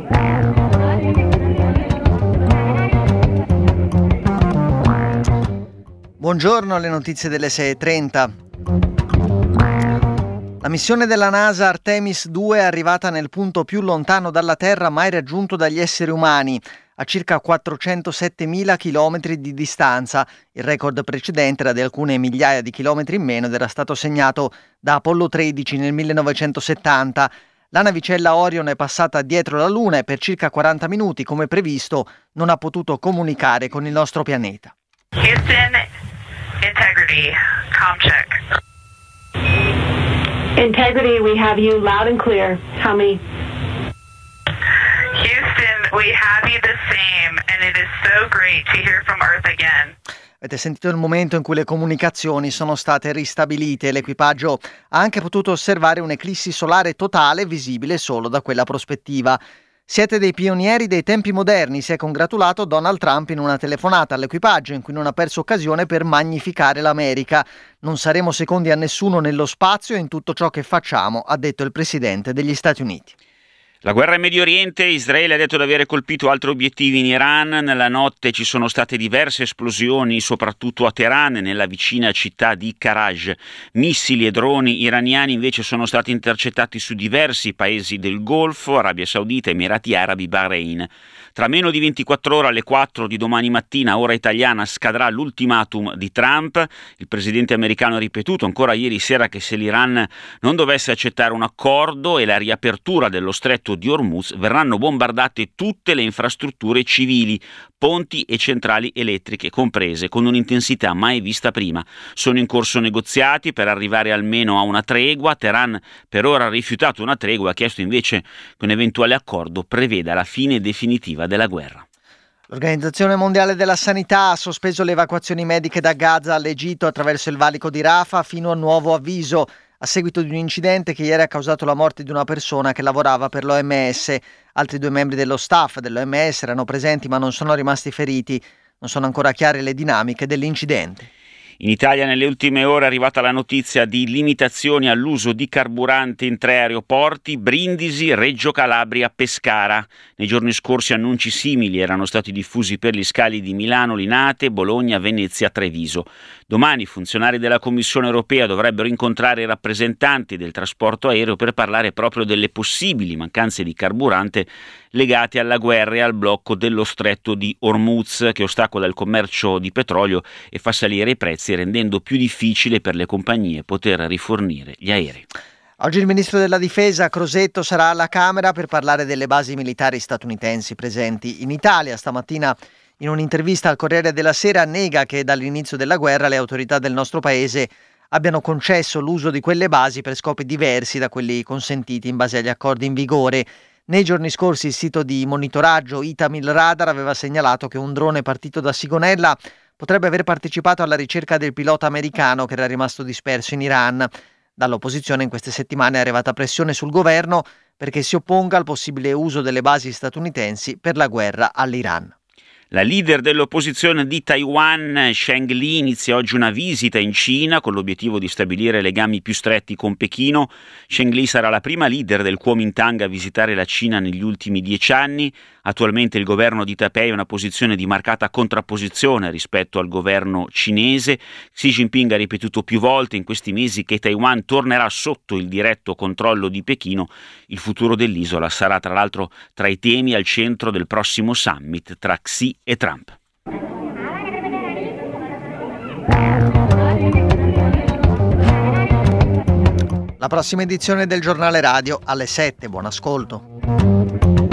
Buongiorno, alle notizie delle 6:30. La missione della NASA Artemis 2 è arrivata nel punto più lontano dalla Terra mai raggiunto dagli esseri umani, a circa 407.000 chilometri di distanza. Il record precedente era di alcune migliaia di chilometri in meno ed era stato segnato da Apollo 13 nel 1970. La navicella Orion è passata dietro la Luna e per circa 40 minuti, come previsto, non ha potuto comunicare con il nostro pianeta. Houston, integrity, comm check. Integrity, we have you loud and clear. How many? Houston, we have you the same, and it is so great to hear from Earth again. Avete sentito il momento in cui le comunicazioni sono state ristabilite. L'equipaggio ha anche potuto osservare un'eclissi solare totale visibile solo da quella prospettiva. Siete dei pionieri dei tempi moderni, si è congratulato Donald Trump in una telefonata all'equipaggio in cui non ha perso occasione per magnificare l'America. Non saremo secondi a nessuno nello spazio e in tutto ciò che facciamo, ha detto il presidente degli Stati Uniti. La guerra in Medio Oriente, Israele ha detto di avere colpito altri obiettivi in Iran. Nella notte ci sono state diverse esplosioni, soprattutto a Teheran e nella vicina città di Karaj. Missili e droni iraniani invece sono stati intercettati su diversi paesi del Golfo, Arabia Saudita, Emirati Arabi, Bahrain. Tra meno di 24 ore, alle 4 di domani mattina, ora italiana, scadrà l'ultimatum di Trump. Il presidente americano ha ripetuto ancora ieri sera che se l'Iran non dovesse accettare un accordo e la riapertura dello stretto di Hormuz, verranno bombardate tutte le infrastrutture civili, ponti e centrali elettriche comprese, con un'intensità mai vista prima. Sono in corso negoziati per arrivare almeno a una tregua. Teheran per ora ha rifiutato una tregua, ha chiesto invece che un eventuale accordo preveda la fine definitiva della guerra. L'Organizzazione Mondiale della Sanità ha sospeso le evacuazioni mediche da Gaza all'Egitto attraverso il valico di Rafah fino a nuovo avviso, a seguito di un incidente che ieri ha causato la morte di una persona che lavorava per l'OMS. Altri 2 membri dello staff dell'OMS erano presenti ma non sono rimasti feriti. Non sono ancora chiare le dinamiche dell'incidente. In Italia nelle ultime ore è arrivata la notizia di limitazioni all'uso di carburante in 3 aeroporti, Brindisi, Reggio Calabria, Pescara. Nei giorni scorsi annunci simili erano stati diffusi per gli scali di Milano, Linate, Bologna, Venezia, Treviso. Domani i funzionari della Commissione europea dovrebbero incontrare i rappresentanti del trasporto aereo per parlare proprio delle possibili mancanze di carburante legate alla guerra e al blocco dello stretto di Hormuz, che ostacola il commercio di petrolio e fa salire i prezzi, rendendo più difficile per le compagnie poter rifornire gli aerei. Oggi il ministro della Difesa Crosetto sarà alla Camera per parlare delle basi militari statunitensi presenti in Italia. Stamattina in un'intervista al Corriere della Sera nega che dall'inizio della guerra le autorità del nostro paese abbiano concesso l'uso di quelle basi per scopi diversi da quelli consentiti in base agli accordi in vigore. Nei giorni scorsi il sito di monitoraggio Itamil Radar aveva segnalato che un drone partito da Sigonella potrebbe aver partecipato alla ricerca del pilota americano che era rimasto disperso in Iran. Dall'opposizione in queste settimane è arrivata pressione sul governo perché si opponga al possibile uso delle basi statunitensi per la guerra all'Iran. La leader dell'opposizione di Taiwan, Cheng Li, inizia oggi una visita in Cina con l'obiettivo di stabilire legami più stretti con Pechino. Cheng Li sarà la prima leader del Kuomintang a visitare la Cina negli ultimi 10 anni. Attualmente il governo di Taipei ha una posizione di marcata contrapposizione rispetto al governo cinese. Xi Jinping ha ripetuto più volte in questi mesi che Taiwan tornerà sotto il diretto controllo di Pechino. Il futuro dell'isola sarà tra l'altro tra i temi al centro del prossimo summit tra Xi e Trump. La prossima edizione del Giornale Radio alle 7. Buon ascolto.